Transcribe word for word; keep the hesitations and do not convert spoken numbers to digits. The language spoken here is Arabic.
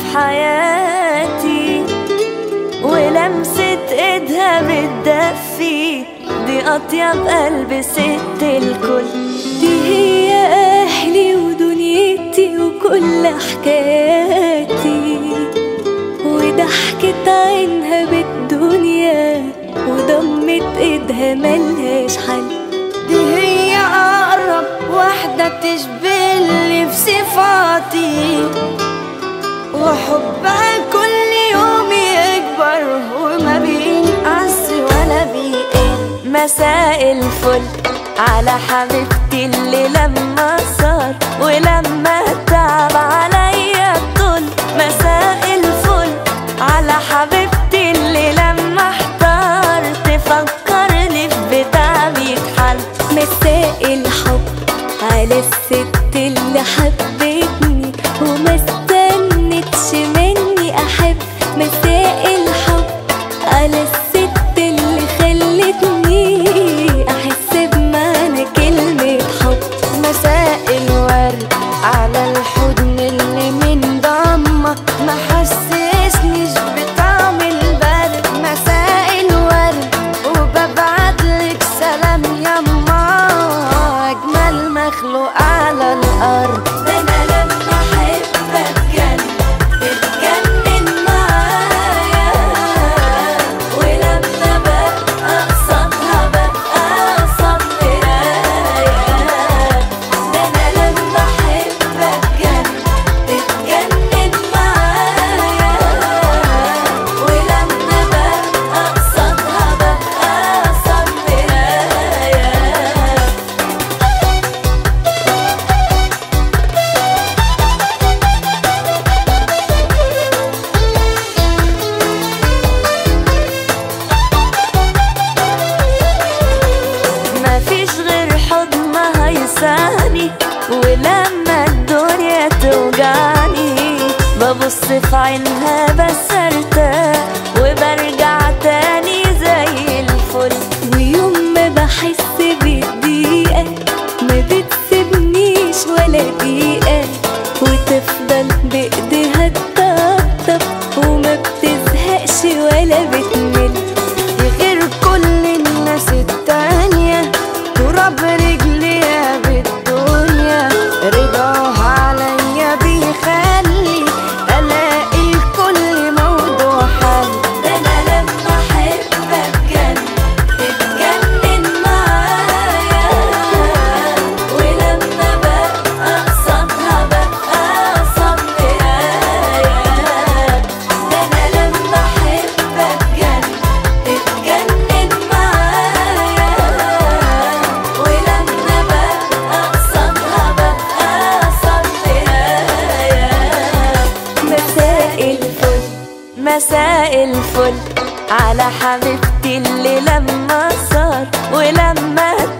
حياتي، ولمسة ايدها بتدفي، دي أطيب قلب ست الكل. دي هي أهلي ودنيتي وكل حكاياتي، وضحكة عينها بالدنيا وضمت ايدها ملهاش حل. دي هي أقرب واحدة تشبهلي في صفاتي، وحبها كل يوم يكبر وما بينقص ولا بيقل. مساء الفل على حبيبتي اللي لما صار ولما تعب عليا الطول. مساء الفل على حبيبتي اللي لما احتار تفكرني في بتعبي اتحل. مساء الحب على الست اللي حبتني وما استنتش مني احب. مساء الحب على الست اللي خلتني احس بمعنى كلمة حب. مساء الورد على الحضن اللي من ضمك ما حسسنيش بطعم البرد. مساء الورد وببعتلك سلام يما، اجمل مخلوق على الارض. ده انا لما احبك كان بتجنن معايا، ولما ببقى قصادها ببقى قصاد مرايا. ده انا لما احبك كان بتجنن معايا، ولما ببقى قصادها ببقى قصاد مرايا. مفيش غير حضنها يسعني، ولما الدنيا توجعني ببص في عينها بس ارتاح وبرجع تاني زي الفل. ويوم ما بحس بالضيقة ما بتسيبنيش ولا دقيقة، وتفضل بإيديها تطبطب وما بتزهقش ولا بتمل. غير كل الناس التانية تراب رجليها بالدنيا، رضاها عليا بيخلي الاقي لكل موضوع حل. ده انا لما احبك كان بتجنن معايا، ولما ببقى قصادها ببقى قصاد مرايا. ده انا لما احبك كان بتجنن معايا، ولما ببقى قصادها ببقى قصاد مرايا. مساء الفل مساء الفل على حبيبتي اللي لما صار ولما